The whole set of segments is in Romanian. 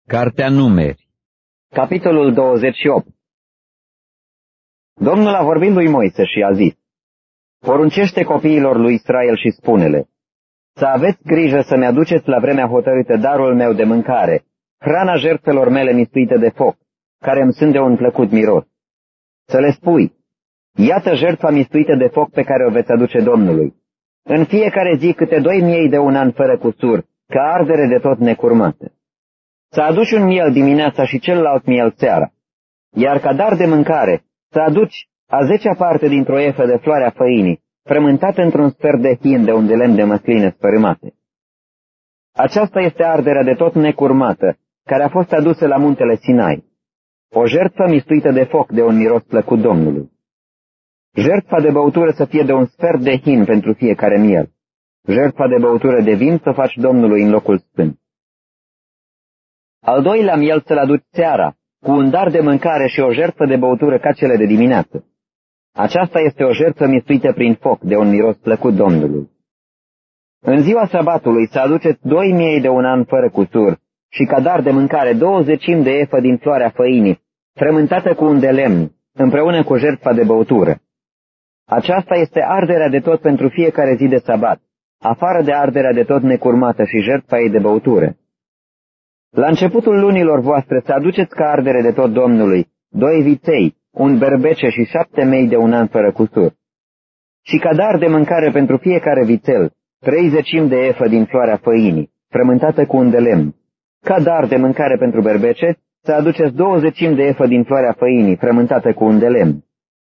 Cartea Numeri, capitolul 28. Domnul a vorbit lui Moise și a zis: poruncește copiilor lui Israel și spune-le: să aveți grijă să-mi aduceți la vremea hotărâtă darul meu de mâncare, hrana jertfelor mele mistuite de foc, care îmi sunt de un plăcut miros. Să le spui: iată jertfa mistuită de foc pe care o veți aduce Domnului. În fiecare zi câte 2 miei de un an fără cusur, ca ardere de tot necurmată. Să aduci un miel dimineața și celălalt miel seara, iar ca dar de mâncare să aduci a 10-a parte dintr-o efă de floarea făinii, frământată într-un sfert de hin de un de lemn de măsline sfărâmate. Aceasta este arderea de tot necurmată, care a fost adusă la muntele Sinai, o jertfă mistuită de foc de un miros plăcut Domnului. Jertfa de băutură să fie de un sfert de hin pentru fiecare miel. Jertfa de băutură de vin să faci Domnului în locul sfânt. Al doilea miel să-l aduci seara, cu un dar de mâncare și o jertfă de băutură ca cele de dimineață. Aceasta este o jertfă mistuită prin foc, de un miros plăcut Domnului. În ziua sabatului să aduceți 2 miei de un an fără cusur și ca dar de mâncare 20 de efă din floarea făinii, frământată cu un de lemn, împreună cu jertfa de băutură. Aceasta este arderea de tot pentru fiecare zi de sabat, afară de arderea de tot necurmată și jertfa ei de băutură. La începutul lunilor voastre să aduceți ca ardere de tot Domnului 2 viței, un berbece și 7 mei de un an fără cusur. Și ca dar de mâncare pentru fiecare vițel, 30 de efă din floarea făinii, frământată cu un de lemn. Ca dar de mâncare pentru berbece să aduceți 20 de efă din floarea făinii, frământată cu un de lemn.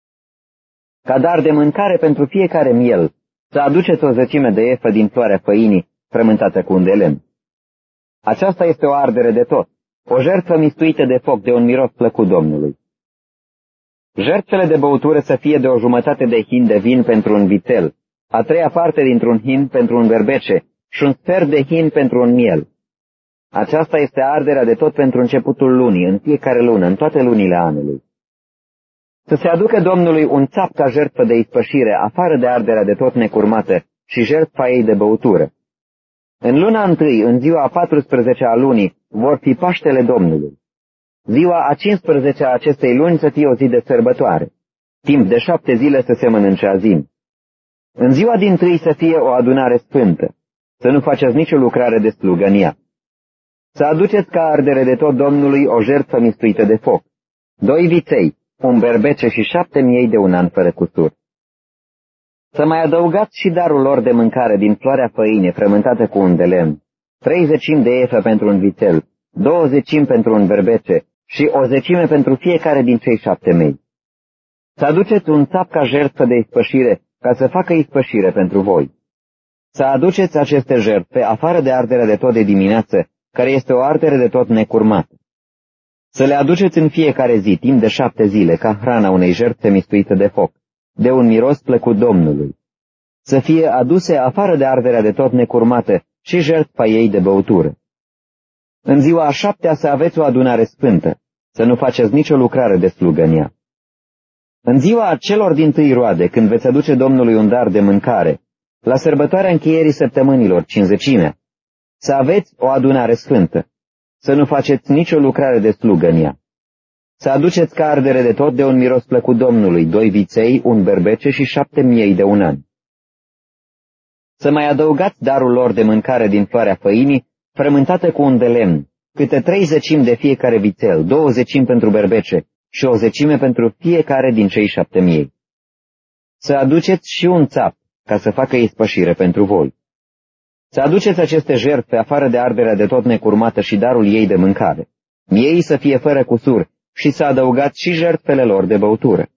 Ca dar de mâncare pentru fiecare miel să aduceți o 10 de efă din floarea făinii, frământată cu un de lemn. Aceasta este o ardere de tot, o jertfă mistuită de foc de un miros plăcut Domnului. Jertfele de băutură să fie de o jumătate de hin de vin pentru un vițel, a 3-a parte dintr-un hin pentru un berbece și un sfert de hin pentru un miel. Aceasta este arderea de tot pentru începutul lunii, în fiecare lună, în toate lunile anului. Să se aducă Domnului un țap ca jertfă de ispășire, afară de arderea de tot necurmată și jertfa ei de băutură. În luna întâi, în ziua a 14-a lunii, vor fi Paștele Domnului. Ziua a 15-a acestei luni să fie o zi de sărbătoare. Timp de 7 zile să se mănânce azim. În ziua dintâi să fie o adunare sfântă, să nu faceți nicio lucrare de slugă în ea. Să aduceți ca ardere de tot Domnului o jertfă mistuită de foc, 2 viței, un berbece și 7 miei de un an fără cusur. Să mai adăugați și darul lor de mâncare din floarea făinii frământată cu un de lemn, 30 de efă pentru un vițel, 20 pentru un berbece și o 10 pentru fiecare din cei 7 mei. Să aduceți un țap ca jertfă de ispășire, ca să facă ispășire pentru voi. Să aduceți aceste jertfe afară de arderea de tot de dimineață, care este o ardere de tot necurmată. Să le aduceți în fiecare zi, timp de 7 zile, ca hrana unei jertfe mistuite de foc, de un miros plăcut Domnului. Să fie aduse afară de arderea de tot necurmată și jertfa ei de băutură. În ziua a 7-a să aveți o adunare sfântă, să nu faceți nicio lucrare de slugă în ea. În ziua celor dintâi roade, când veți aduce Domnului un dar de mâncare, la sărbătoarea încheierii săptămânilor, Cincizecimea, să aveți o adunare sfântă, să nu faceți nicio lucrare de slugă în ea. Să aduceți ca ardere de tot de un miros plăcut Domnului 2 viței, un berbece și 7 miei de un an. Să mai adăugați darul lor de mâncare din floarea făinii, frământată cu un de lemn, câte 30 de fiecare vițel, 20 pentru berbece și o 10 pentru fiecare din cei 7 miei. Să aduceți și un țap, ca să facă ispășire pentru voi. Să aduceți aceste jertfe afară de arderea de tot necurmată și darul ei de mâncare. Miei să fie fără cusur și să adăugați și jertfele lor de băutură.